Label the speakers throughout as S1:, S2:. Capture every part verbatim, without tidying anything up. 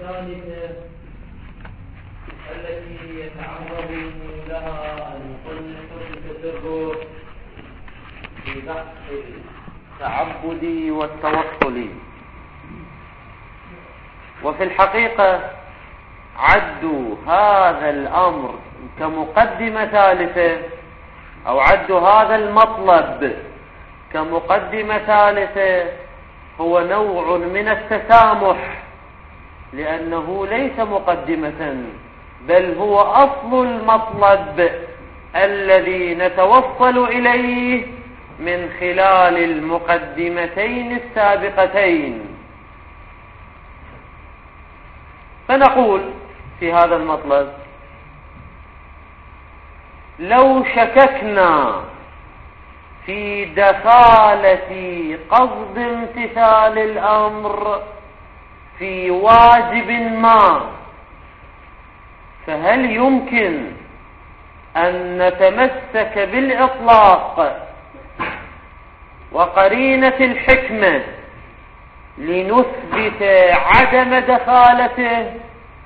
S1: الثالثة التي يتعرض لها المصنف التدرج في بحث التعبد والتوصل. وفي الحقيقة عدوا هذا الأمر كمقدمة ثالثة، أو عدوا هذا المطلب كمقدمة ثالثة، هو نوع من التسامح، لأنه ليس مقدمة بل هو أصل المطلب الذي نتوصل إليه من خلال المقدمتين السابقتين. فنقول في هذا المطلب: لو شككنا في دخالة قصد امتثال الأمر في واجب ما، فهل يمكن أن نتمسك بالإطلاق وقرينة الحكمة لنثبت عدم دخالته،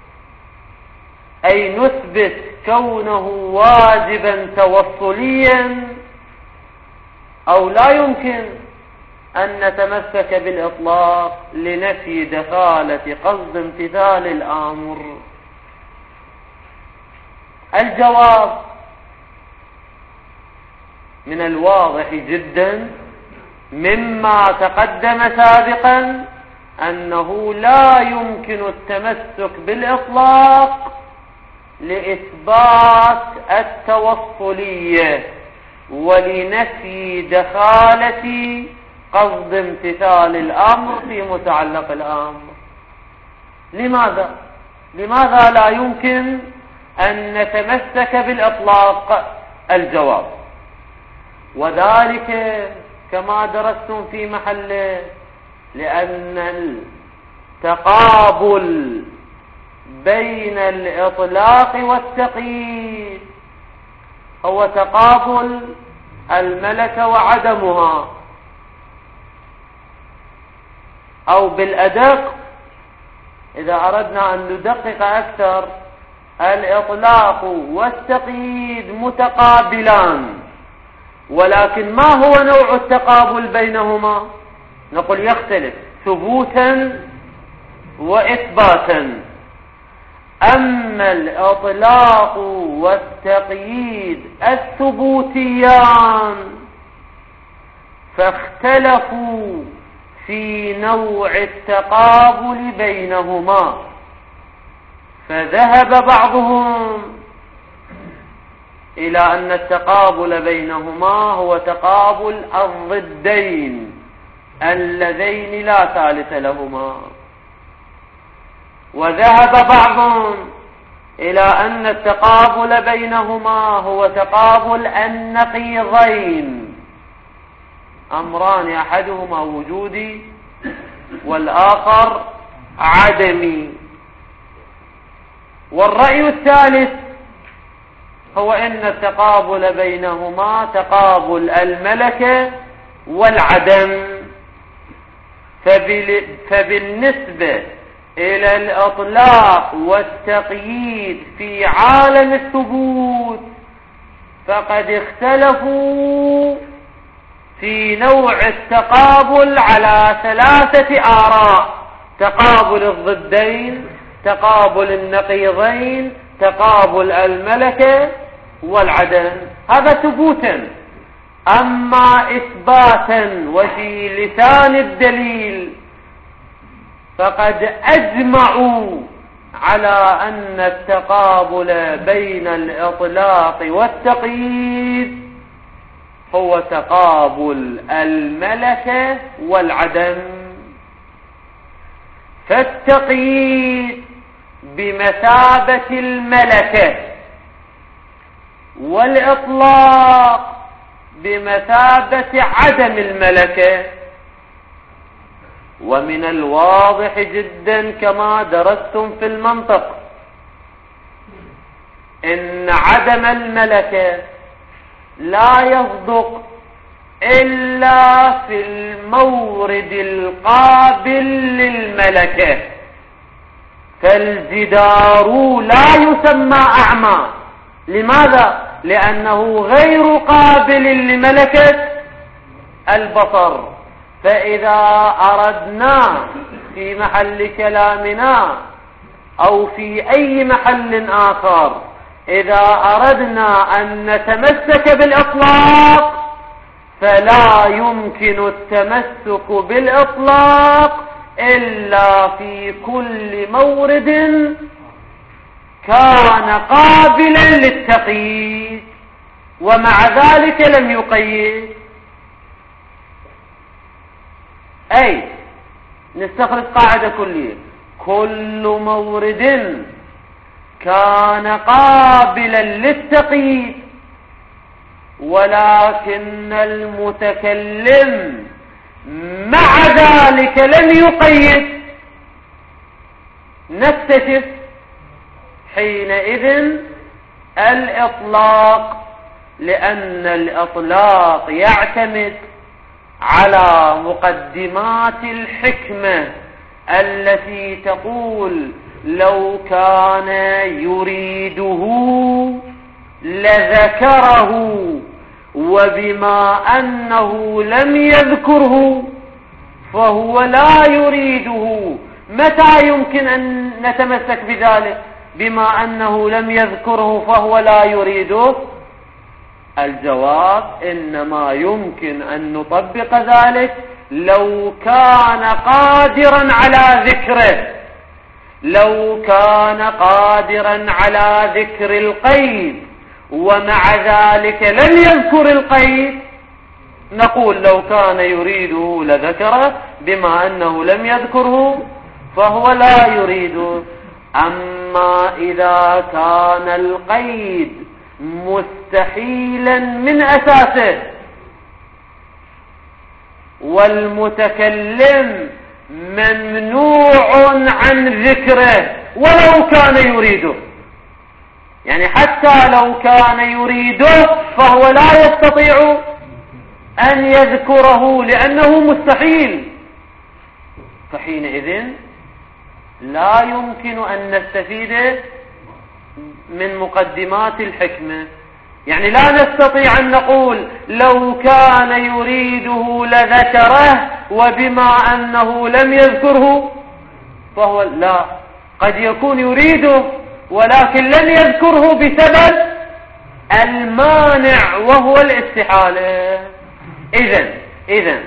S1: أي نثبت كونه واجبا توصليا، أو لا يمكن أن نتمسك بالإطلاق لنفي دخالة قصد امتثال الأمر؟ الجواب: من الواضح جدا مما تقدم سابقا أنه لا يمكن التمسك بالإطلاق لإثبات التوصلية ولنفي دخالة قصد امتثال الأمر في متعلق الأمر. لماذا؟ لماذا لا يمكن أن نتمسك بالإطلاق؟ الجواب: وذلك كما درستم في محله، لأن التقابل بين الإطلاق والتقييد هو تقابل الملكة وعدمها، أو بالأدق إذا أردنا أن ندقق أكثر، الإطلاق والتقييد متقابلان، ولكن ما هو نوع التقابل بينهما؟ نقول يختلف ثبوتا وإثباتا. أما الإطلاق والتقييد الثبوتيان فاختلفوا في نوع التقابل بينهما، فذهب بعضهم إلى أن التقابل بينهما هو تقابل الضدين اللذين لا ثالث لهما، وذهب بعضهم إلى أن التقابل بينهما هو تقابل النقيضين، أمران أحدهما وجودي والآخر عدمي. والرأي الثالث هو أن التقابل بينهما تقابل الملكة والعدم. فبالنسبة إلى الإطلاق والتقييد في عالم الثبوت فقد اختلفوا في نوع التقابل على ثلاثة آراء: تقابل الضدين، تقابل النقيضين، تقابل الملكة والعدم. هذا ثبوتا. أما إثباتا وفي لسان الدليل فقد أجمعوا على أن التقابل بين الإطلاق والتقييد هو تقابل الملكة والعدم. فالتقييد بمثابة الملكة، والإطلاق بمثابة عدم الملكة. ومن الواضح جدا كما درستم في المنطق إن عدم الملكة لا يصدق إلا في المورد القابل للملكة. فالجدار لا يسمى أعمى. لماذا؟ لأنه غير قابل لملكة البصر. فإذا أردنا في محل كلامنا أو في أي محل آخر، إذا أردنا أن نتمسك بالإطلاق فلا يمكن التمسك بالإطلاق إلا في كل مورد كان قابلا للتقييد ومع ذلك لم يقيد. أي نستخرج قاعدة كلية: كل مورد كان قابلا للتقييد ولكن المتكلم مع ذلك لم يقيد، نكتشف حينئذ الإطلاق، لأن الإطلاق يعتمد على مقدمات الحكمة التي تقول لو كان يريده لذكره، وبما أنه لم يذكره فهو لا يريده. متى يمكن أن نتمسك بذلك؟ بما أنه لم يذكره فهو لا يريده. الجواب: إنما يمكن أن نطبق ذلك لو كان قادرا على ذكره، لو كان قادرا على ذكر القيد ومع ذلك لم يذكر القيد، نقول لو كان يريده لذكره، بما أنه لم يذكره فهو لا يريده. أما إذا كان القيد مستحيلا من أساسه والمتكلم ممنوع عن ذكره ولو كان يريده، يعني حتى لو كان يريده فهو لا يستطيع أن يذكره لأنه مستحيل، فحينئذ لا يمكن أن نستفيد من مقدمات الحكمة. يعني لا نستطيع أن نقول لو كان يريده لذكره وبما أنه لم يذكره فهو لا، قد يكون يريده ولكن لم يذكره بسبب المانع وهو الاستحالة. إذن إذن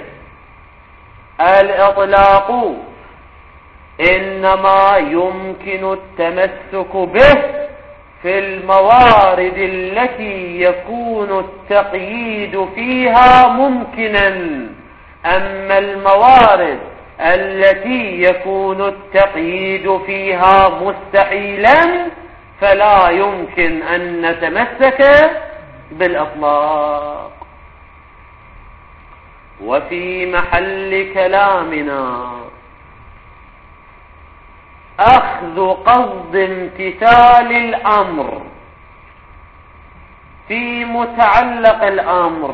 S1: الإطلاق إنما يمكن التمسك به في الموارد التي يكون التقييد فيها ممكنا، أما الموارد التي يكون التقييد فيها مستحيلا فلا يمكن أن نتمسك بالإطلاق. وفي محل كلامنا أخذ قصد امتثال الأمر في متعلق الأمر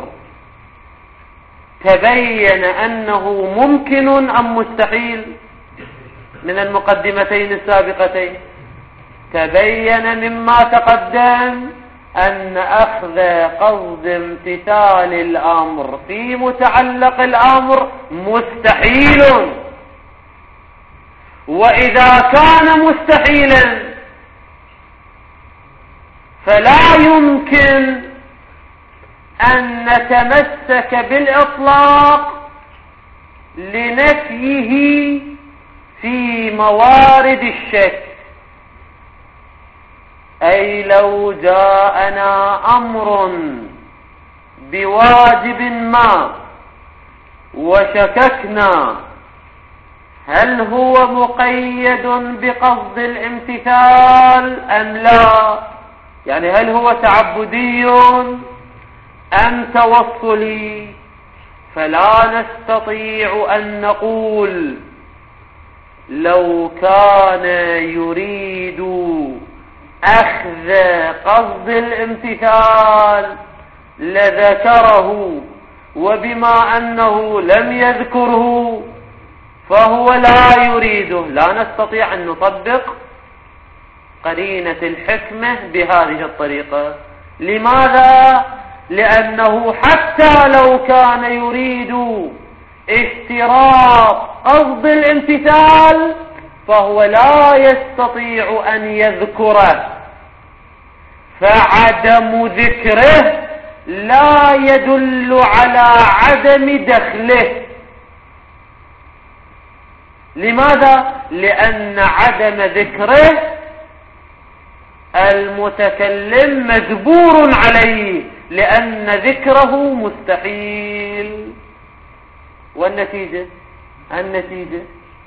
S1: تبين أنه ممكن أم مستحيل؟ من المقدمتين السابقتين تبين مما تقدم أن أخذ قصد امتثال الأمر في متعلق الأمر مستحيل، وإذا كان مستحيلا فلا يمكن أن نتمسك بالإطلاق لنفيه في موارد الشك. أي لو جاءنا أمر بواجب ما وشككنا هل هو مقيد بقصد الامتثال أم لا، يعني هل هو تعبدي أم توصلي، فلا نستطيع أن نقول لو كان يريد أخذ قصد الامتثال لذكره وبما أنه لم يذكره فهو لا يريده. لا نستطيع أن نطبق قرينة الحكمة بهذه الطريقة. لماذا؟ لأنه حتى لو كان يريد اشتراط قصد الامتثال فهو لا يستطيع أن يذكره، فعدم ذكره لا يدل على عدم دخله. لماذا؟ لأن عدم ذكره المتكلم مجبور عليه، لأن ذكره مستحيل. والنتيجة النتيجة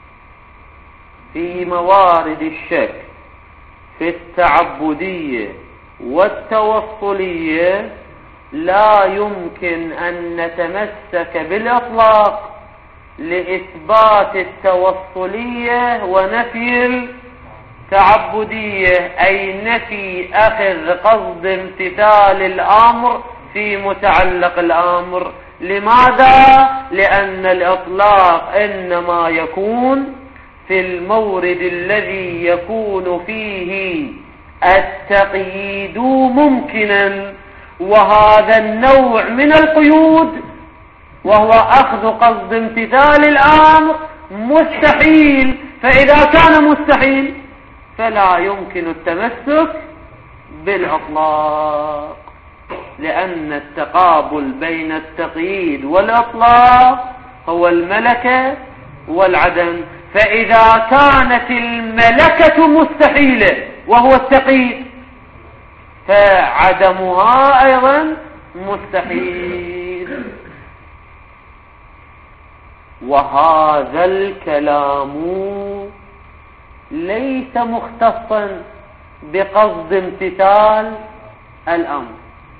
S1: في موارد الشك في التعبدية والتوصلية لا يمكن أن نتمسك بالإطلاق لإثبات التوصلية ونفي التعبدية، أي نفي أخذ قصد امتثال الأمر في متعلق الأمر. لماذا؟ لأن الإطلاق إنما يكون في المورد الذي يكون فيه التقييد ممكنا، وهذا النوع من القيود وهو أخذ قصد امتثال الأمر مستحيل. فإذا كان مستحيل فلا يمكن التمسك بالإطلاق، لأن التقابل بين التقييد والإطلاق هو الملكة والعدم. فإذا كانت الملكة مستحيلة وهو التقييد فعدمها أيضا مستحيل. وهذا الكلام ليس مختصا بقصد امتثال الأمر،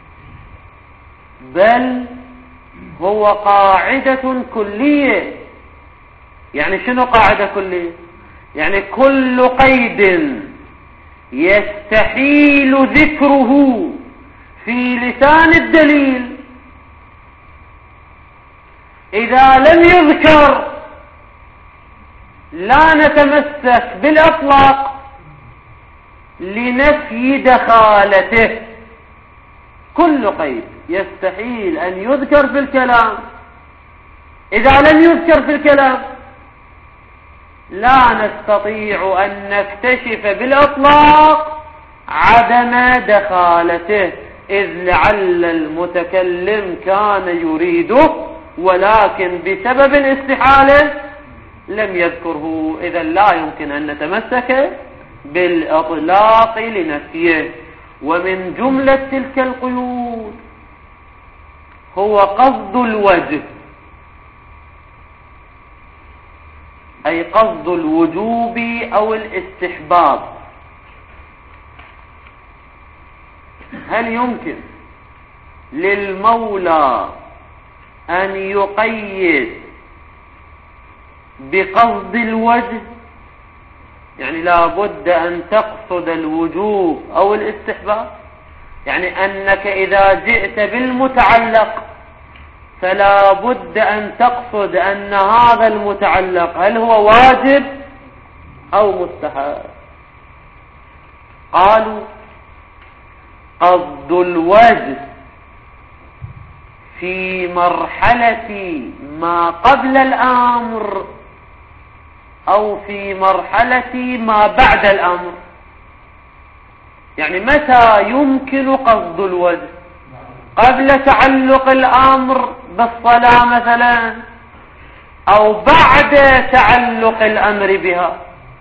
S1: بل هو قاعدة كلية. يعني شنو قاعدة كلية؟ يعني كل قيد يستحيل ذكره في لسان الدليل إذا لم يذكر لا نتمسك بالإطلاق لنفي دخالته. كل قيد يستحيل أن يذكر في الكلام إذا لم يذكر في الكلام لا نستطيع أن نكتشف بالإطلاق عدم دخالته، إذ لعل المتكلم كان يريده ولكن بسبب الاستحالة لم يذكره. إذا لا يمكن أن نتمسك بالإطلاق لنفيه. ومن جملة تلك القيود هو قصد الوجه، أي قصد الوجوب أو الاستحباب. هل يمكن للمولى أن يقيد بقصد الوجه؟ يعني لا بد أن تقصد الوجوب أو الاستحباب، يعني أنك إذا جئت بالمتعلق فلا بد أن تقصد أن هذا المتعلق هل هو واجب أو مستحب. قالوا قصد الوجه في مرحلة ما قبل الأمر أو في مرحلة ما بعد الأمر. يعني متى يمكن قصد الوجه؟ قبل تعلق الأمر بالصلاة مثلا أو بعد تعلق الأمر بها.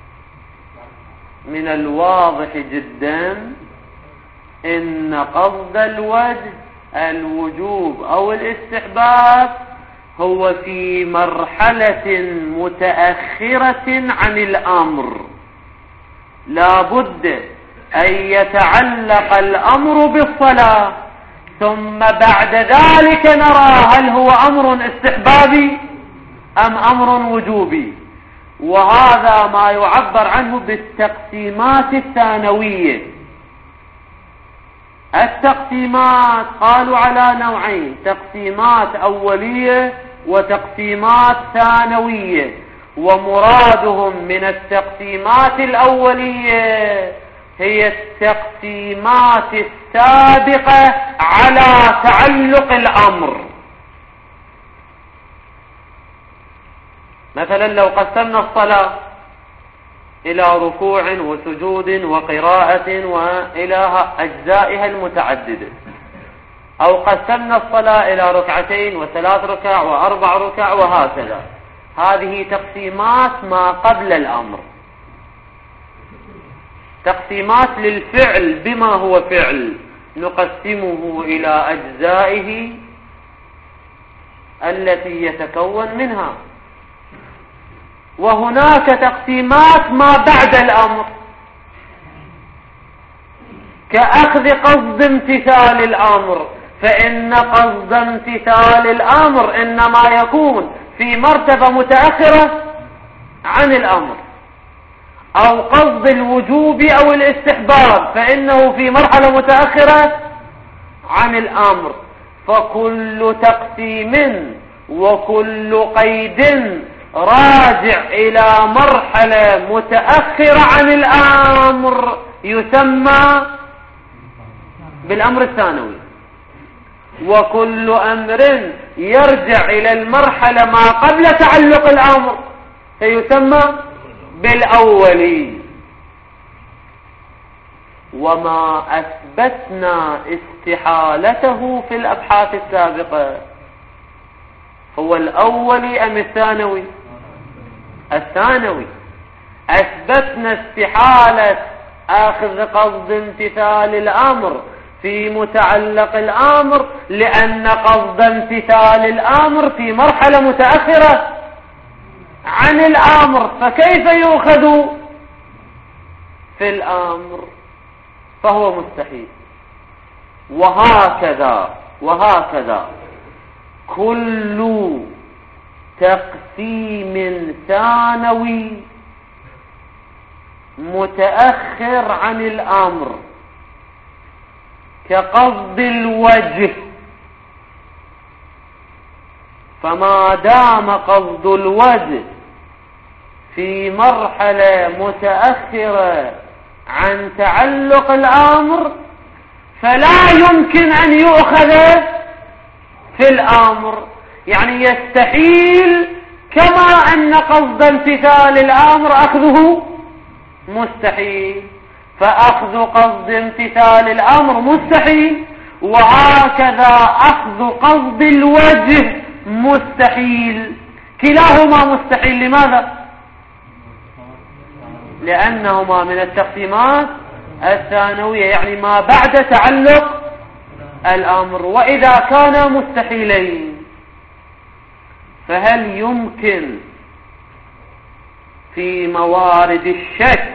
S1: من الواضح جدا إن قصد الوجه الوجوب أو الاستحباب هو في مرحلة متأخرة عن الأمر. لا بد أن يتعلق الأمر بالصلاة ثم بعد ذلك نرى هل هو أمر استحبابي أم أمر وجوبي. وهذا ما يعبر عنه بالتقسيمات الثانوية. التقسيمات قالوا على نوعين: تقسيمات أولية وتقسيمات ثانوية. ومرادهم من التقسيمات الأولية هي التقسيمات السابقة على تعلق الأمر. مثلا لو قسمنا الصلاة إلى ركوع وسجود وقراءة وإلى أجزائها المتعددة، أو قسمنا الصلاة إلى ركعتين وثلاث ركع وأربع ركع وهكذا، هذه تقسيمات ما قبل الأمر، تقسيمات للفعل بما هو فعل، نقسمه إلى أجزائه التي يتكون منها. وهناك تقسيمات ما بعد الأمر، كأخذ قصد امتثال الأمر، فإن قصد امتثال الأمر إنما يكون في مرتبة متأخرة عن الأمر، أو قصد الوجوب أو الاستحباب فإنه في مرحلة متأخرة عن الأمر. فكل تقسيم وكل قيد راجع إلى مرحلة متأخرة عن الأمر يسمى بالأمر الثانوي، وكل أمر يرجع إلى المرحلة ما قبل تعلق الأمر فيسمى بالأولي. وما أثبتنا استحالته في الأبحاث السابقة هو الأولي أم الثانوي؟ الثانوي. أثبتنا استحالة أخذ قصد امتثال الأمر في متعلق الأمر لأن قصد امتثال الأمر في مرحلة متأخرة عن الأمر، فكيف يؤخذ في الأمر؟ فهو مستحيل. وهكذا وهكذا كل تقسيم ثانوي متأخر عن الأمر كقصد الوجه، فما دام قصد الوجه في مرحلة متأخرة عن تعلق الأمر فلا يمكن أن يؤخذ في الأمر. يعني يستحيل، كما أن قصد امتثال الأمر أخذه مستحيل، فأخذ قصد امتثال الأمر مستحيل، وهكذا أخذ قصد الوجه مستحيل، كلاهما مستحيل. لماذا؟ لأنهما من التقسيمات الثانوية، يعني ما بعد تعلق الأمر. وإذا كانا مستحيلين فهل يمكن في موارد الشك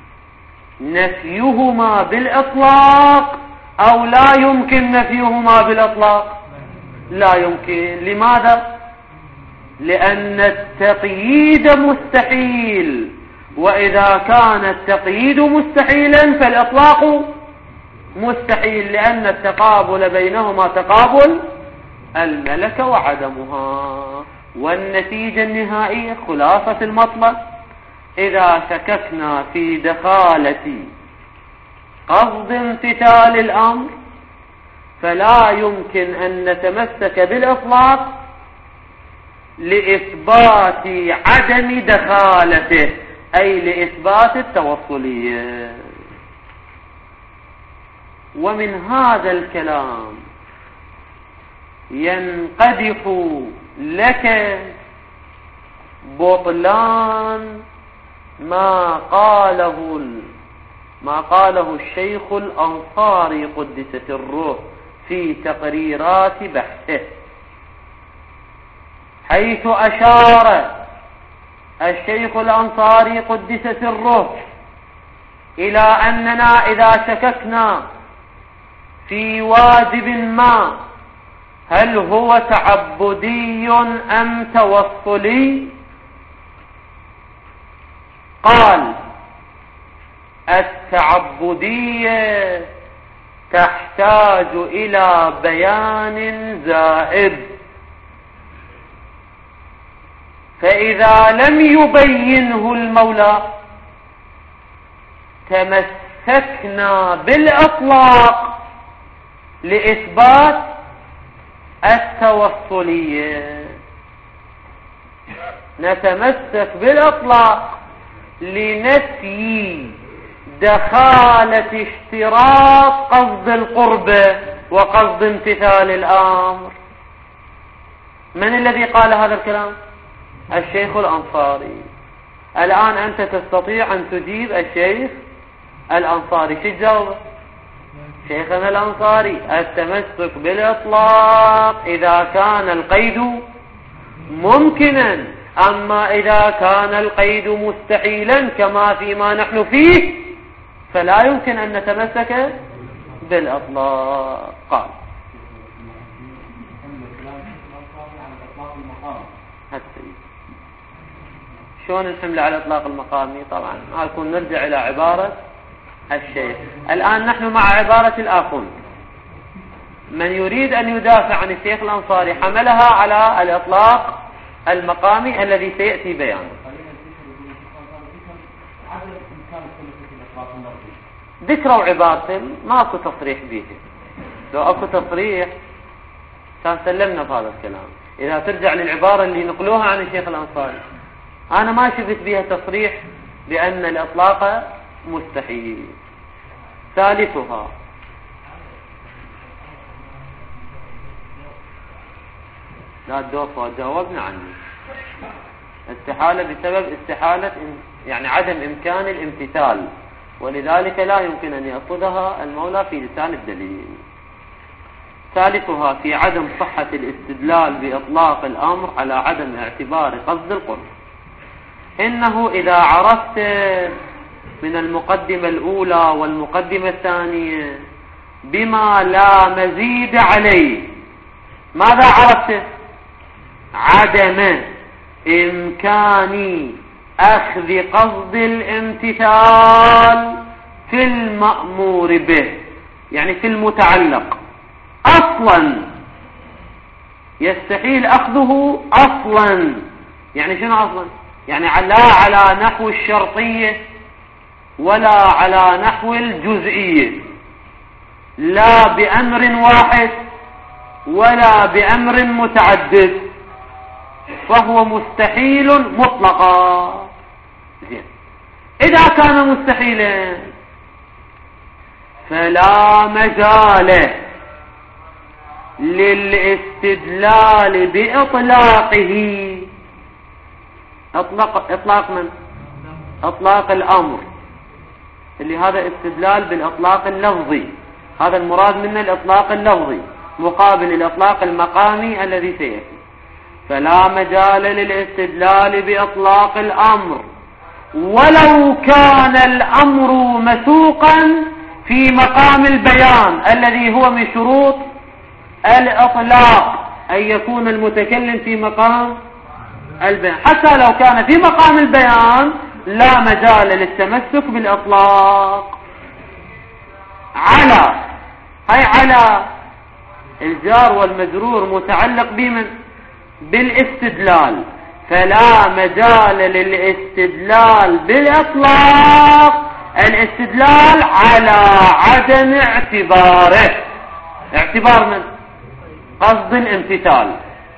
S1: نفيهما بالإطلاق أو لا يمكن نفيهما بالإطلاق؟ لا يمكن. لماذا؟ لأن التقييد مستحيل، وإذا كان التقييد مستحيلا فالإطلاق مستحيل، لأن التقابل بينهما تقابل الملكة وعدمها. والنتيجة النهائية خلاصة المطلب: إذا شككنا في دخالة قصد امتثال الأمر فلا يمكن أن نتمسك بالإطلاق لإثبات عدم دخالته، أي لإثبات التوصلية. ومن هذا الكلام ينقدح لك بطلان ما قاله ما قاله الشيخ الأنصاري قدس سره في تقريرات بحثه، حيث أشار الشيخ الأنصاري قدس سره إلى أننا إذا شككنا في واجب ما هل هو تعبدي أم توصلي، قال: التعبدية تحتاج إلى بيان زائد، فإذا لم يبينه المولى تمسك تمسكنا بالإطلاق لإثبات التوصلية، نتمسك بالإطلاق لنفي دخالة اشتراط قصد القربة وقصد امتثال الأمر. من الذي قال هذا الكلام؟ الشيخ الأنصاري. الآن أنت تستطيع أن تجيب الشيخ الأنصاري. شو تجاوب؟ شيخنا الأنصاري التمسك بالإطلاق إذا كان القيد ممكنا، أما إذا كان القيد مستحيلا كما فيما نحن فيه فلا يمكن أن نتمسك بالإطلاق. قال شلون الحمل على إطلاق المقامي؟ طبعا هيكون نرجع إلى عبارة الشيخ. الآن نحن مع عبارة الآخون. من يريد أن يدافع عن الشيخ الأنصاري حملها على الإطلاق المقامي الذي سيأتي بيانه. ذكروا عبارة ماكو تصريح به، لو أكو تصريح كان سلمنا بهذا الكلام. إذا ترجع للعبارة اللي نقلوها عن الشيخ الأنصاري أنا ما شفت بها تصريح بأن الإطلاق مستحيل. ثالثها لا تدوفوا جاوبنا عنه. استحالة بسبب استحالة يعني عدم إمكان الامتثال، ولذلك لا يمكن أن يأخذها المولى في لسان الدليل. ثالثها في عدم صحة الاستدلال بإطلاق الأمر على عدم اعتبار قصد القرب. إنه إذا عرفت من المقدمة الأولى والمقدمة الثانية بما لا مزيد عليه، ماذا عرفت؟ عدم إمكان أخذ قصد الامتثال في المأمور به، يعني في المتعلق أصلا يستحيل أخذه أصلا. يعني شنو أصلا؟ يعني لا على نحو الشرطية ولا على نحو الجزئية، لا بأمر واحد ولا بأمر متعدد، فهو مستحيل مطلقا. زين، إذا كان مستحيلا فلا مجال للاستدلال بإطلاقه. اطلاق اطلاق من؟ اطلاق الامر، اللي هذا استدلال بالاطلاق اللفظي، هذا المراد منه الاطلاق اللفظي مقابل الاطلاق المقامي الذي سيأتي. فلا مجال للاستدلال باطلاق الامر ولو كان الامر مسوقا في مقام البيان الذي هو من شروط الاطلاق، ان يكون المتكلم في مقام البيان. حتى لو كان في مقام البيان لا مجال للتمسك بالإطلاق. على هاي على الجار والمجرور متعلق بمن؟ بالاستدلال، فلا مجال للاستدلال بالإطلاق. الاستدلال على عدم اعتباره، اعتبار من؟ قصد الامتثال.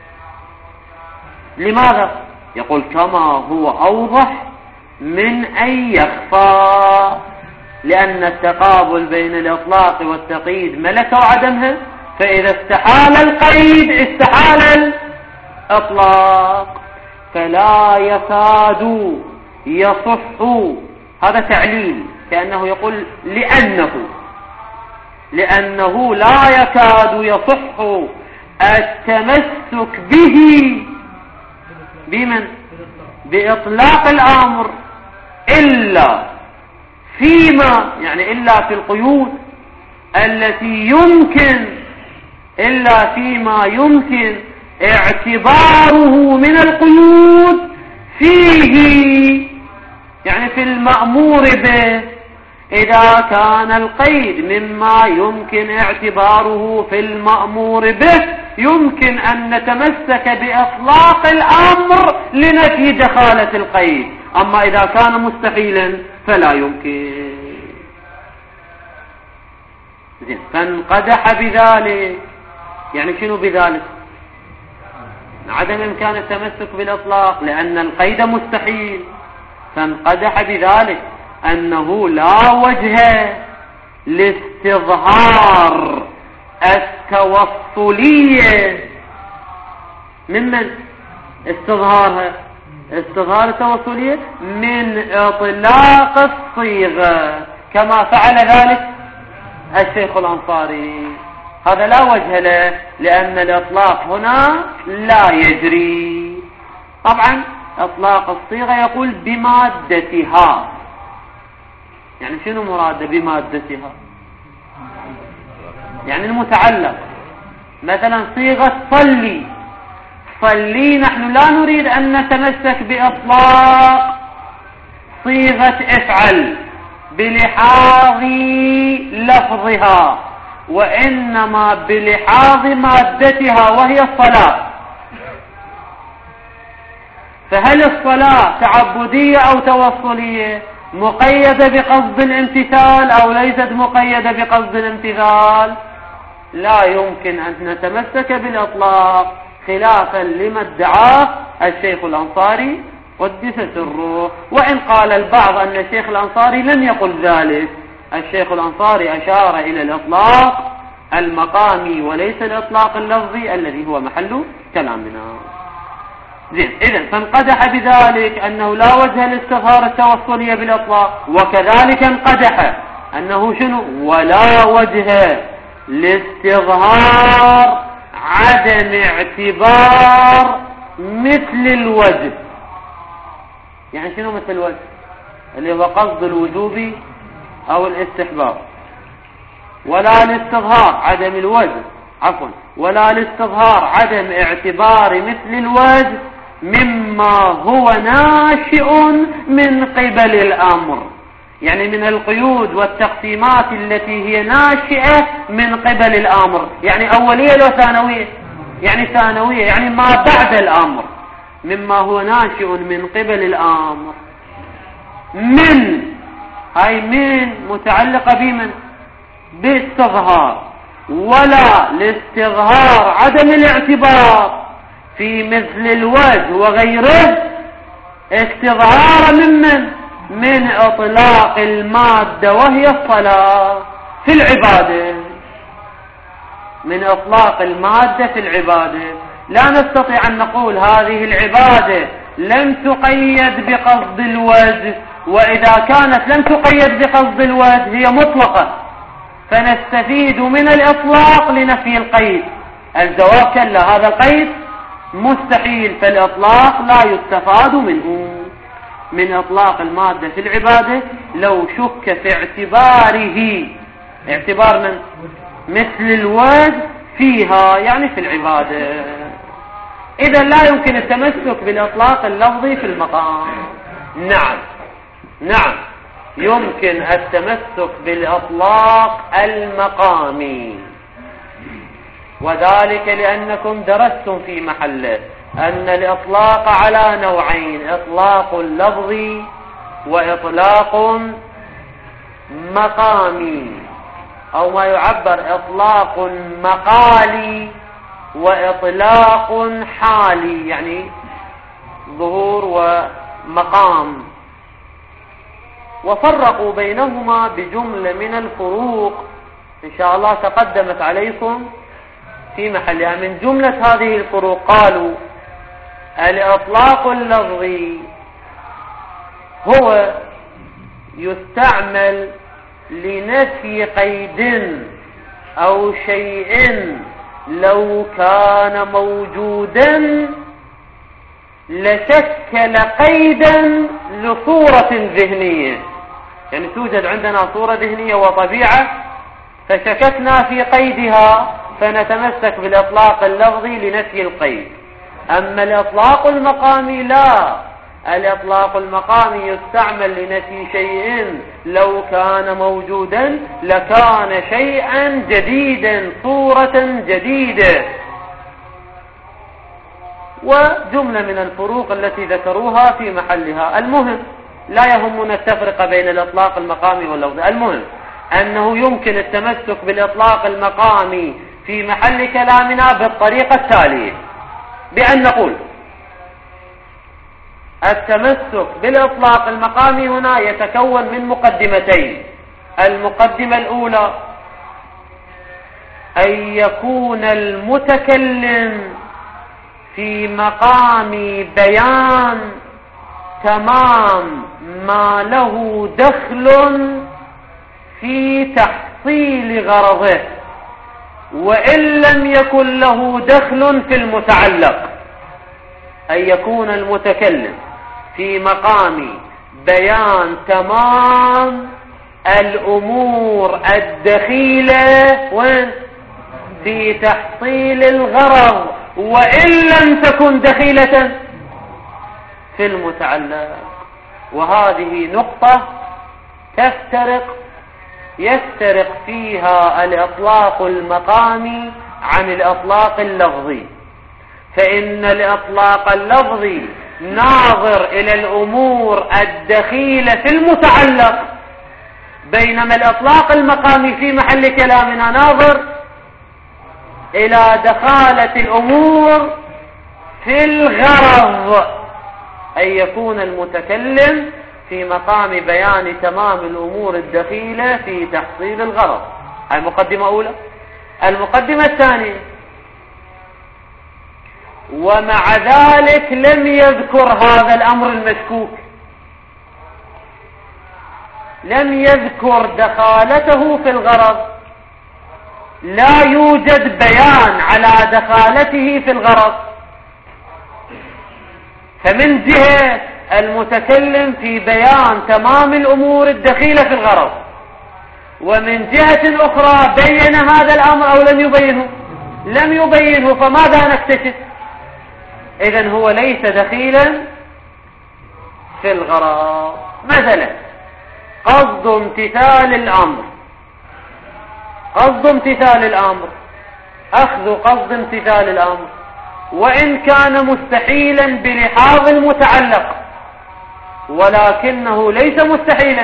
S1: لماذا؟ يقول كما هو أوضح من أن يخفى، لأن التقابل بين الإطلاق والتقييد ملكة وعدمها، فإذا استحال القيد استحال الإطلاق، فلا يكاد يصح. هذا تعليل، كأنه يقول لأنه لأنه لا يكاد يصح التمسك به بمن؟ بإطلاق الأمر إلا فيما يعني إلا في القيود التي يمكن إلا فيما يمكن اعتباره من القيود فيه، يعني في المأمور به. إذا كان القيد مما يمكن اعتباره في المأمور به يمكن أن نتمسك بإطلاق الأمر لنفي دخالة القيد، أما إذا كان مستحيلا فلا يمكن. زين. فانقدح بذلك، يعني شنو بذلك؟ عدم إمكان التمسك بالإطلاق لأن القيد مستحيل. فانقدح بذلك أنه لا وجه لاستظهار التوصلية. ممن استظهارها؟ استظهار التوصلية من إطلاق الصيغة كما فعل ذلك الشيخ الأنصاري. هذا لا وجه له لأن الإطلاق هنا لا يجري. طبعا إطلاق الصيغة يقول بمادتها، يعني شنو مراده بمادتها؟ يعني المتعلق. مثلا صيغة صلي، صلي نحن لا نريد أن نتمسك بإطلاق صيغة افعل بلحاظ لفظها، وإنما بلحاظ مادتها وهي الصلاة. فهل الصلاة تعبدية أو توصلية؟ مقيدة بقصد الامتثال أو ليست مقيدة بقصد الامتثال؟ لا يمكن أن نتمسك بالإطلاق خلافا لما ادعاه الشيخ الأنصاري قدس سره. وإن قال البعض أن الشيخ الأنصاري لم يقل ذلك، الشيخ الأنصاري أشار إلى الإطلاق المقامي وليس الإطلاق اللفظي الذي هو محل كلامنا. زين. إذن فانقدح بذلك أنه لا وجه لاستظهار التوصلية بالإطلاق، وكذلك انقدح أنه شنو؟ ولا وجه لاستظهار عدم اعتبار مثل الوجه. يعني شنو مثل الوجه؟ اللي هو قصد الوجوب أو الاستحباب. ولا لاستظهار عدم الوجه عفوا ولا لاستظهار عدم اعتبار مثل الوجه مما هو ناشئ من قبل الأمر، يعني من القيود والتقسيمات التي هي ناشئة من قبل الأمر. يعني أولية لو ثانوية؟ يعني ثانوية، يعني ما بعد الأمر، مما هو ناشئ من قبل الأمر. من هاي من متعلقة بمن؟ باستظهار. ولا لاستظهار عدم الاعتبار في مثل الوجه وغيره استظهار ممن؟ من اطلاق المادة وهي الصلاة في العبادة. من اطلاق المادة في العبادة لا نستطيع أن نقول هذه العبادة لم تقيد بقصد الوجه، وإذا كانت لم تقيد بقصد الوجه هي مطلقة، فنستفيد من الإطلاق لنفي القيد. الجواب كلا، هذا القيد مستحيل، فالإطلاق لا يستفاد منه من إطلاق المادة في العبادة لو شك في اعتباره، اعتبار من؟ مثل الوجه فيها، يعني في العبادة. إذا لا يمكن التمسك بالإطلاق اللفظي في المقام. نعم نعم يمكن التمسك بالإطلاق المقامي، وذلك لأنكم درستم في محله أن الإطلاق على نوعين: إطلاق لفظي وإطلاق مقامي، أو ما يعبر إطلاق مقالي وإطلاق حالي، يعني ظهور ومقام. وفرقوا بينهما بجملة من الفروق إن شاء الله تقدمت عليكم في محلها. من جملة هذه الفروق قالوا الإطلاق اللفظي هو يستعمل لنفي قيد أو شيء لو كان موجودا لشكل قيدا لصورة ذهنية. يعني توجد عندنا صورة ذهنية وطبيعة فشككنا في قيدها فنتمسك بالإطلاق اللفظي لنفي القيد. أما الإطلاق المقامي لا، الإطلاق المقامي يستعمل لنفي شيء لو كان موجودا لكان شيئا جديدا، صورة جديدة. وجملة من الفروق التي ذكروها في محلها. المهم لا يهمنا التفرقة بين الإطلاق المقامي واللفظي، المهم أنه يمكن التمسك بالإطلاق المقامي في محل كلامنا بالطريقة التالية، بأن نقول التمسك بالإطلاق المقامي هنا يتكون من مقدمتين. المقدمة الأولى أن يكون المتكلم في مقام بيان تمام ما له دخل في تحصيل غرضه، وإن لم يكن له دخل في المتعلق. أن يكون المتكلم في مقام بيان تمام الأمور الدخيلة وين في تحصيل الغرض، وإن لم تكن دخيلة في المتعلق. وهذه نقطة تفترق يفترق فيها الإطلاق المقامي عن الإطلاق اللفظي، فإن الإطلاق اللفظي ناظر إلى الأمور الدخيلة في المتعلق، بينما الإطلاق المقامي في محل كلامنا ناظر إلى دخالة الأمور في الغرض. أن يكون المتكلم في مقام بيان تمام الأمور الدخيلة في تحصيل الغرض. هذه مقدمة أولى. المقدمة الثانية: ومع ذلك لم يذكر هذا الأمر المشكوك، لم يذكر دخالته في الغرض، لا يوجد بيان على دخالته في الغرض. فمن جهة المتكلم في بيان تمام الأمور الدخيلة في الغرض، ومن جهة أخرى بين هذا الأمر أو لم يبينه؟ لم يبينه. فماذا نكتشف؟ إذن هو ليس دخيلا في الغرض. مثلا قصد امتثال الأمر، قصد امتثال الأمر، أخذ قصد امتثال الأمر، وإن كان مستحيلا بلحاظ المتعلق، ولكنه ليس مستحيلا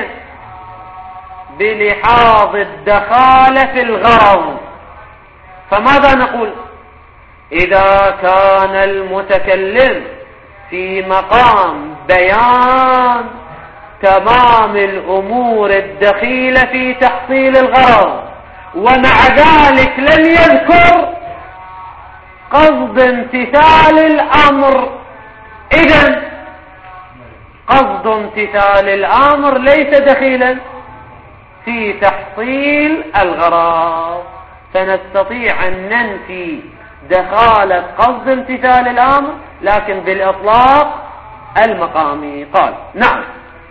S1: بلحاظ الدخالة في الغرض. فماذا نقول؟ إذا كان المتكلم في مقام بيان تمام الأمور الدخيلة في تحصيل الغرض، ومع ذلك لم يذكر قصد امتثال الأمر، إذن قصد امتثال الأمر ليس دخيلا في تحصيل الغرض. فنستطيع أن ننفي دخالة قصد امتثال الأمر لكن بالإطلاق المقامي. قال: نعم،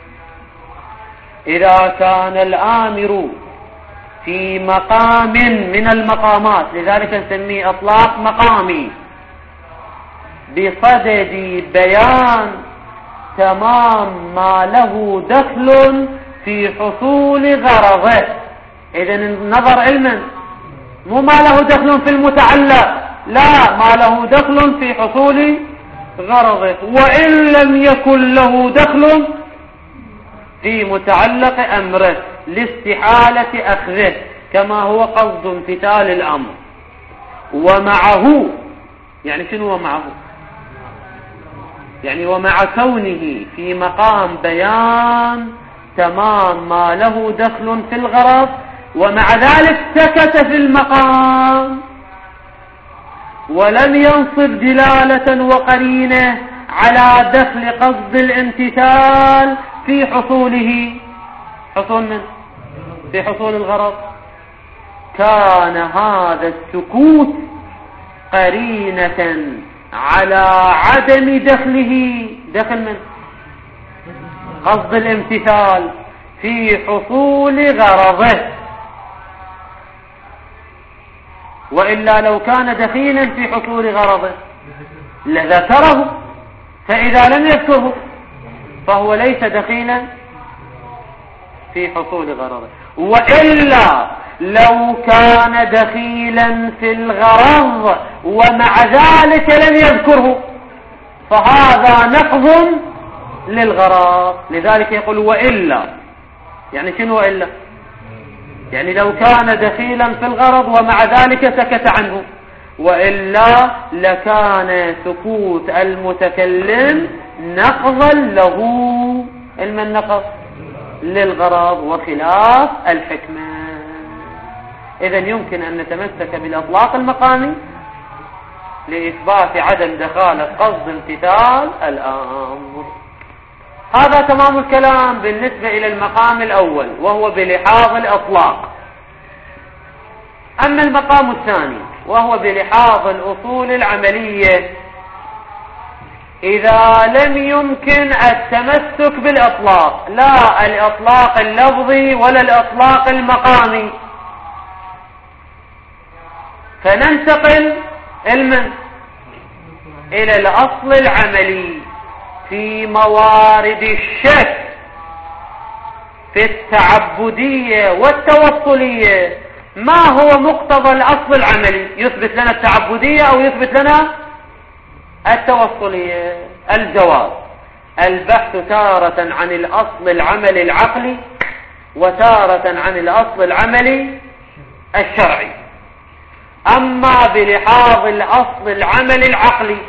S1: إذا كان الآمر في مقام من المقامات، لذلك نسميه إطلاق مقامي، بصدد بيان تمام ما له دخل في حصول غرضه. إذن النظر علما، مو ما له دخل في المتعلق، لا، ما له دخل في حصول غرضه، وإن لم يكن له دخل في متعلق أمره لاستحالة أخذه، كما هو قصد امتثال الأمر. ومعه، يعني شنو ومعه؟ يعني ومع كونه في مقام بيان تمام ما له دخل في الغرض، ومع ذلك سكت في المقام ولم ينصب دلالة وقرينة على دخل قصد الامتثال في حصوله، حصول من؟ في حصول الغرض. كان هذا السكوت قرينة على عدم دخله، دخل من؟ قصد الامتثال في حصول غرضه. وإلا لو كان دخيلا في حصول غرضه لذكره، فإذا لم يذكره فهو ليس دخيلا في حصول غرضه. وإلا لو كان دخيلا في الغرض ومع ذلك لم يذكره فهذا نقض للغرض. لذلك يقول وإلا، يعني شنو وإلا؟ يعني لو كان دخيلا في الغرض ومع ذلك سكت عنه، وإلا لكان سكوت المتكلم نقضا له. علم النقض للغرض وخلاف الحكمة. إذن يمكن أن نتمسك بالإطلاق المقامي لإثبات عدم دخالة قصد امتثال الأمر. هذا تمام الكلام بالنسبة إلى المقام الأول وهو بلحاظ الإطلاق. أما المقام الثاني وهو بلحاظ الأصول العملية، إذا لم يمكن التمسك بالإطلاق، لا الإطلاق اللفظي ولا الإطلاق المقامي، فننتقل علما إلى الأصل العملي في موارد الشك في التعبدية والتوصلية. ما هو مقتضى الأصل العملي؟ يثبت لنا التعبدية أو يثبت لنا التوصلية؟ الجواب: البحث تارة عن الأصل العملي العقلي وتارة عن الأصل العملي الشرعي. أما بلحاظ الأصل العملي العقلي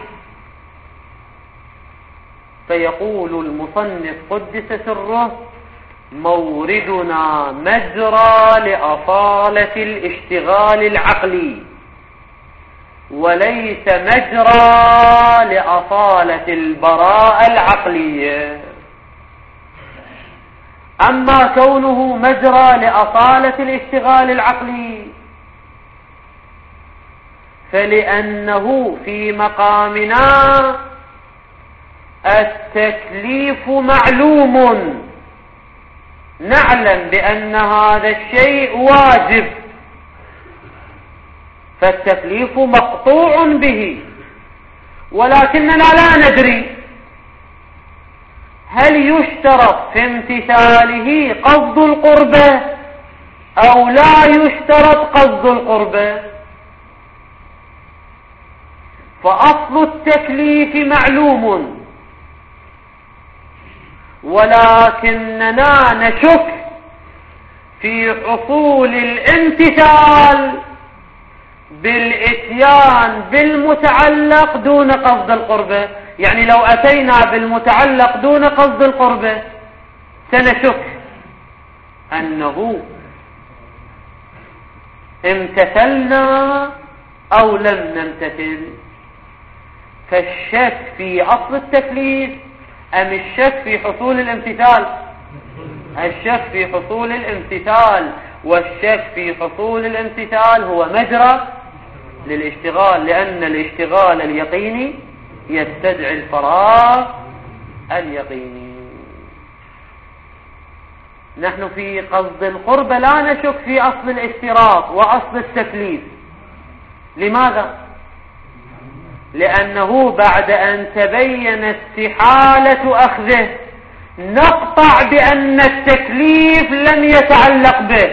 S1: فيقول المصنف قدس سره: موردنا مجرى لأصالة الاشتغال العقلي وليس مجرى لأصالة البراءة العقلية. أما كونه مجرى لأصالة الاشتغال العقلي فلأنه في مقامنا التكليف معلوم، نعلم بأن هذا الشيء واجب، فالتكليف مقطوع به، ولكننا لا ندري هل يشترط في امتثاله قصد القربة أو لا يشترط قصد القربة. فأصل التكليف معلوم، ولكننا نشك في حصول الامتثال بالاتيان بالمتعلق دون قصد القربة. يعني لو أتينا بالمتعلق دون قصد القربة سنشك أنه امتثلنا أو لم نمتثل. فالشك في أصل التكليف أم الشك في حصول الامتثال؟ الشك في حصول الامتثال، والشك في حصول الامتثال هو مجرى للاشتغال، لأن الاشتغال اليقيني يستدعي الفراغ اليقيني. نحن في قصد القربة لا نشك في أصل الاشتراط وأصل التكليف. لماذا؟ لأنه بعد أن تبين استحالة أخذه نقطع بأن التكليف لم يتعلق به،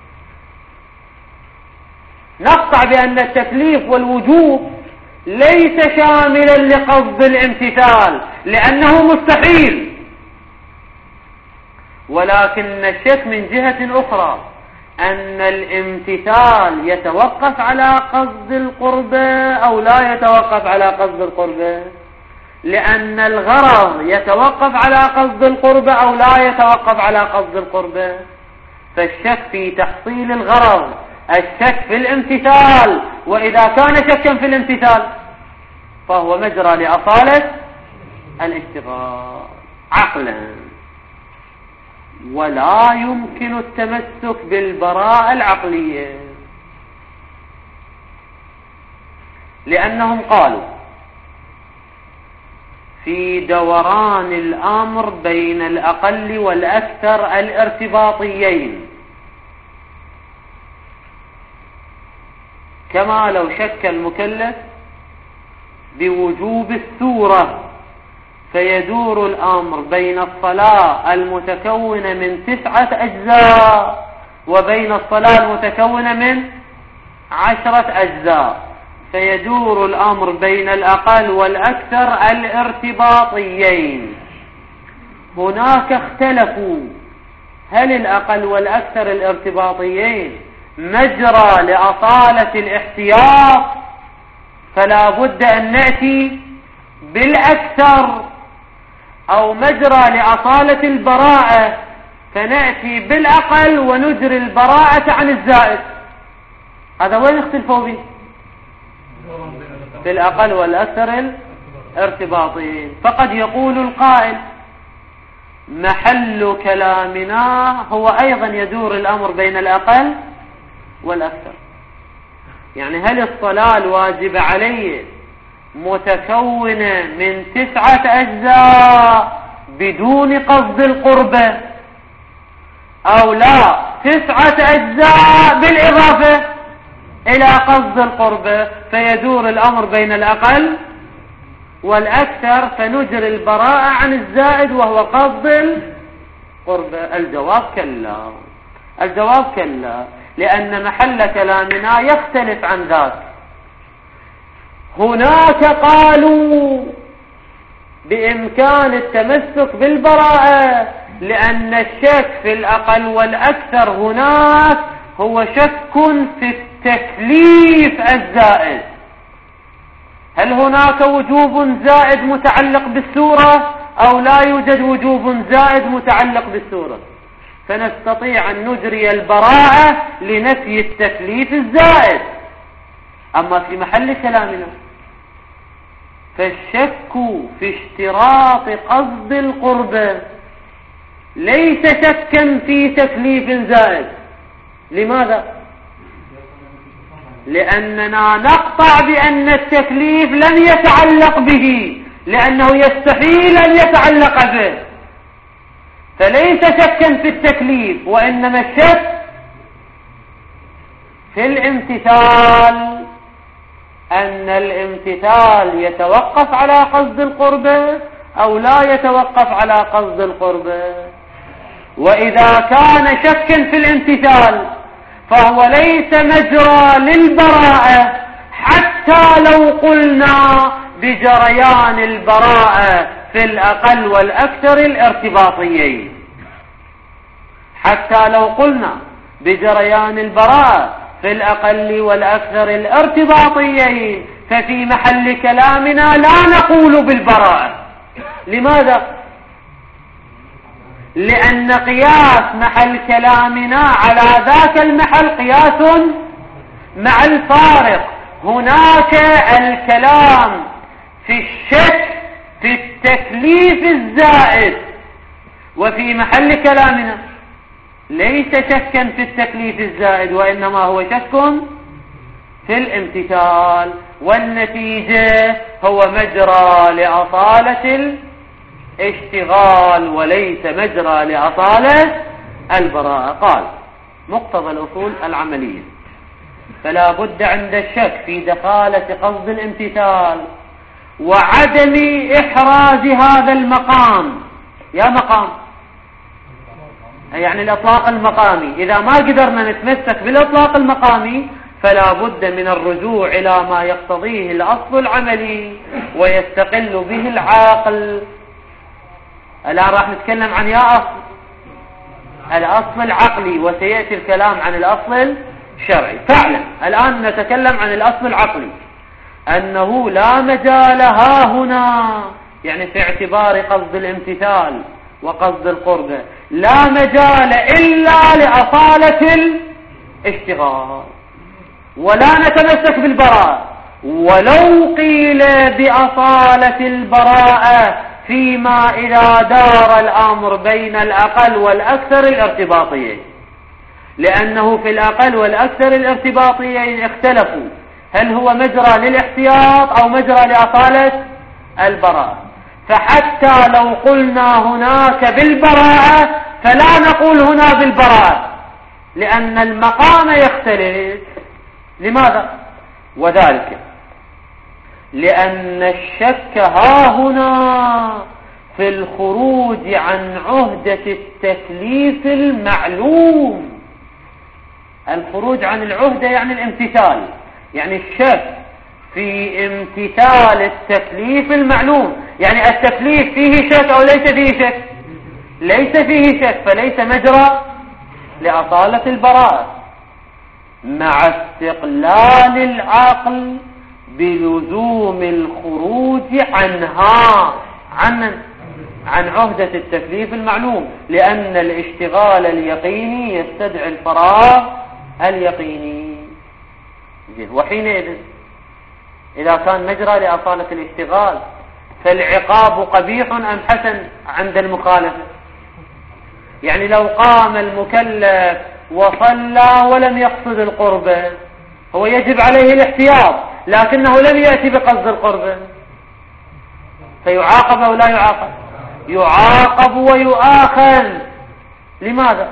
S1: نقطع بأن التكليف والوجوب ليس شاملا لقصد الامتثال لأنه مستحيل. ولكن الشك من جهة أخرى أن الامتثال يتوقف على قصد القربة أو لا يتوقف على قصد القربة، لأن الغرض يتوقف على قصد القربة أو لا يتوقف على قصد القربة. فالشك في تحصيل الغرض، الشك في الامتثال، وإذا كان شكا في الامتثال فهو مجرى لأصالة الاشتغال عقلا، ولا يمكن التمسك بالبراءة العقلية، لأنهم قالوا في دوران الأمر بين الأقل والأكثر الارتباطيين، كما لو شك المكلف بوجوب السورة فيدور الأمر بين الصلاة المتكونة من تسعة أجزاء وبين الصلاة المتكونة من عشرة أجزاء، فيدور الأمر بين الأقل والأكثر الارتباطيين. هناك اختلفوا هل الأقل والأكثر الارتباطيين مجرى لأصالة الاحتياط، فلا بد أن نأتي بالأكثر، أو مجرى لأصالة البراءة فنأتي بالأقل ونجري البراءة عن الزائد؟ هذا وين اختلفوا به؟ في الأقل والأكثر الارتباطيين. فقد يقول القائل محل كلامنا هو أيضا يدور الأمر بين الأقل والأكثر. يعني هل الصلاة الواجبة عليه متكونة من تسعة أجزاء بدون قصد القربة، أو لا تسعة أجزاء بالإضافة إلى قصد القربة، فيدور الأمر بين الأقل والأكثر فنجري البراءة عن الزائد وهو قصد القربة؟ الجواب كلا. الجواب كلا، لأن محل كلامنا يختلف عن ذاك. هناك قالوا بإمكان التمسك بالبراءة، لأن الشك في الأقل والأكثر هناك هو شك في التكليف الزائد. هل هناك وجوب زائد متعلق بالسورة أو لا يوجد وجوب زائد متعلق بالسورة؟ فنستطيع أن نجري البراءة لنفي التكليف الزائد. أما في محل كلامنا فالشك في اشتراط قصد القربة ليس شكا في تكليف زائد. لماذا؟ لأننا نقطع بأن التكليف لم يتعلق به، لأنه يستحيل أن يتعلق به، فليس شكا في التكليف، وإنما الشك في الامتثال، أن الامتثال يتوقف على قصد القربة أو لا يتوقف على قصد القربة. وإذا كان شكا في الامتثال فهو ليس مجرى للبراءة حتى لو قلنا بجريان البراءة في الأقل والأكثر الارتباطيين. حتى لو قلنا بجريان البراءة في الأقل والأكثر الارتباطيين ففي محل كلامنا لا نقول بالبراءة. لماذا؟ لأن قياس محل كلامنا على ذاك المحل قياس مع الفارق. هناك الكلام في الشك في التكليف الزائد، وفي محل كلامنا ليس شكا في التكليف الزائد، وإنما هو شك في الامتثال، والنتيجة هو مجرى لأصالة الاشتغال وليس مجرى لأصالة البراءة. قال مقتضى الأصول العملية فلا بد عند الشك في دخالة قصد الامتثال وعدم إحراز هذا المقام. يا مقام يعني الإطلاق المقامي. إذا ما قدرنا نتمسك بالإطلاق المقامي فلا بد من الرجوع إلى ما يقتضيه الأصل العملي ويستقل به العاقل. الآن راح نتكلم عن يا أصل الأصل العقلي، وسيأتي الكلام عن الأصل الشرعي. فعلا الآن نتكلم عن الأصل العقلي، أنه لا مجال ها هنا، يعني في اعتبار قصد الامتثال وقصد القربة، لا مجال إلا لأصالة الاشتغال، ولا نتمسك بالبراءة. ولو قيل بأصالة البراءة فيما إذا دار الأمر بين الأقل والأكثر الارتباطيين، لأنه في الأقل والأكثر الارتباطيين اختلفوا هل هو مجرى للاحتياط أو مجرى لأصالة البراءة. فحتى لو قلنا هناك بالبراءة فلا نقول هنا بالبراءة، لأن المقام يختلف. لماذا؟ وذلك لأن الشك ها هنا في الخروج عن عهدة التكليف المعلوم. الخروج عن العهدة يعني الامتثال، يعني الشك في امتثال التكليف المعلوم. يعني التكليف فيه شك أو ليس فيه شك؟ ليس فيه شك فليس مجرى لأصالة البراءة، مع استقلال العقل بلزوم الخروج عنها عن عن عهدة التكليف المعلوم، لأن الاشتغال اليقيني يستدعي الفراغ اليقيني. وحينئذ إذا كان مجرى لأصالة الاشتغال فالعقاب قبيح أم حسن عند المخالفة؟ يعني لو قام المكلف وصلى ولم يقصد القربة هو يجب عليه الاحتياط، لكنه لم يأتي بقصد القربة، فيعاقب أو لا يعاقب؟ يعاقب ويؤاخذ. لماذا؟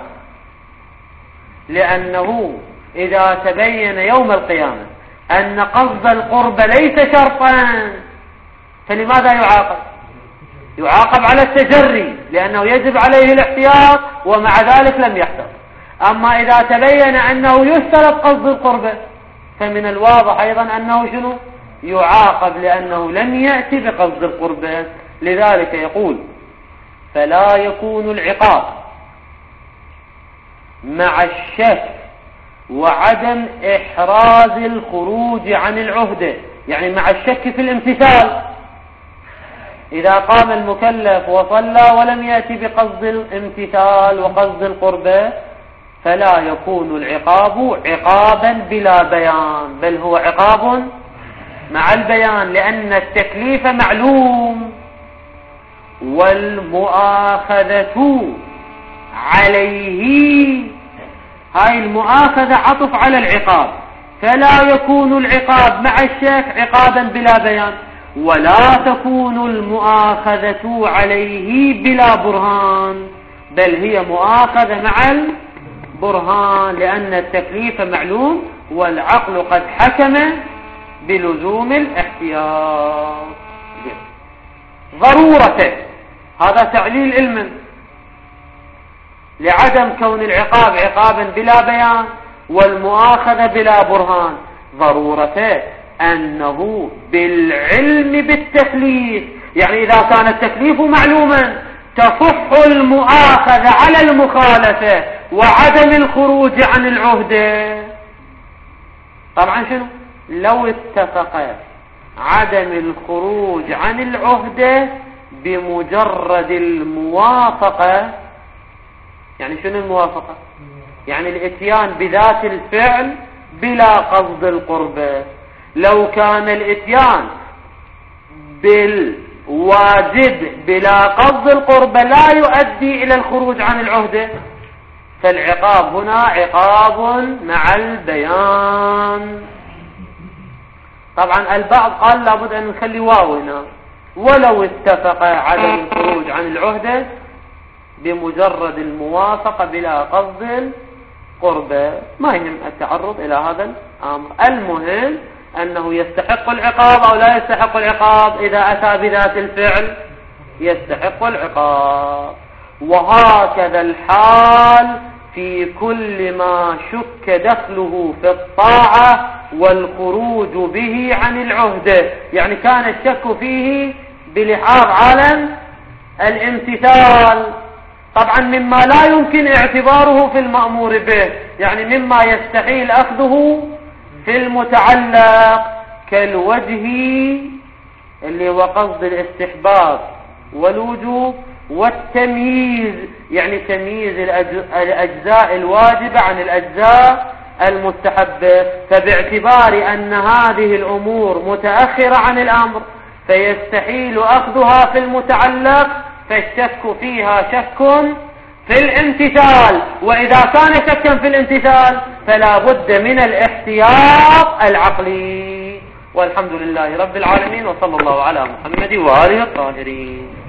S1: لأنه إذا تبين يوم القيامة أن قصد القربة ليس شرطا فلماذا يعاقب؟ يعاقب على التجري لأنه يجب عليه الاحتياط ومع ذلك لم يحتاط. أما إذا تبين أنه يشترط قصد القربة فمن الواضح أيضا أنه شنو؟ يعاقب لأنه لم يأتي بقصد القربة. لذلك يقول فلا يكون العقاب مع الشك وعدم إحراز الخروج عن العهدة، يعني مع الشك في الامتثال. إذا قام المكلف وصلى ولم يأتي بقصد الامتثال وقصد القربة فلا يكون العقاب عقابا بلا بيان، بل هو عقاب مع البيان، لأن التكليف معلوم والمؤاخذة عليه. هاي المؤاخذة عطف على العقاب، فلا يكون العقاب مع الشك عقابا بلا بيان، ولا تكون المؤاخذة عليه بلا برهان، بل هي مؤاخذة مع البرهان، لأن التكليف معلوم والعقل قد حكم بلزوم الاحتياط. ضرورته هذا تعليل علم لعدم كون العقاب عقابا بلا بيان والمؤاخذة بلا برهان. ضرورته أنه بالعلم بالتكليف، يعني إذا كان التكليف معلوما تصح المؤاخذة على المخالفة وعدم الخروج عن العهدة. طبعا شنو؟ لو اتفق عدم الخروج عن العهدة بمجرد الموافقة. يعني شنو الموافقة؟ يعني الاتيان بذات الفعل بلا قصد القربة. لو كان الاتيان بالواجب بلا قصد القربة لا يؤدي إلى الخروج عن العهدة فالعقاب هنا عقاب مع البيان. طبعا البعض قال لابد أن نخلي واو هنا، ولو اتفق عدم الخروج عن العهدة بمجرد الموافقة بلا قصد القربة. ما يهم التعرض إلى هذا الأمر، المهم أنه يستحق العقاب أو لا يستحق العقاب. إذا أتى بذات الفعل يستحق العقاب. وهكذا الحال في كل ما شك دخله في الطاعة والخروج به عن العهدة، يعني كان الشك فيه بلحاظ على الامتثال، طبعا مما لا يمكن اعتباره في المأمور به، يعني مما يستحيل أخذه في المتعلق كالوجه اللي هو قصد الاستحباب والوجوب، والتمييز يعني تمييز الأجزاء الواجبة عن الأجزاء المستحبة. فباعتبار أن هذه الأمور متأخرة عن الأمر فيستحيل أخذها في المتعلق، فالشك فيها شك في الامتثال، وإذا كان شكا في الامتثال فلا بد من الاحتياط العقلي. والحمد لله رب العالمين، وصلى الله على محمد وآله الطاهرين.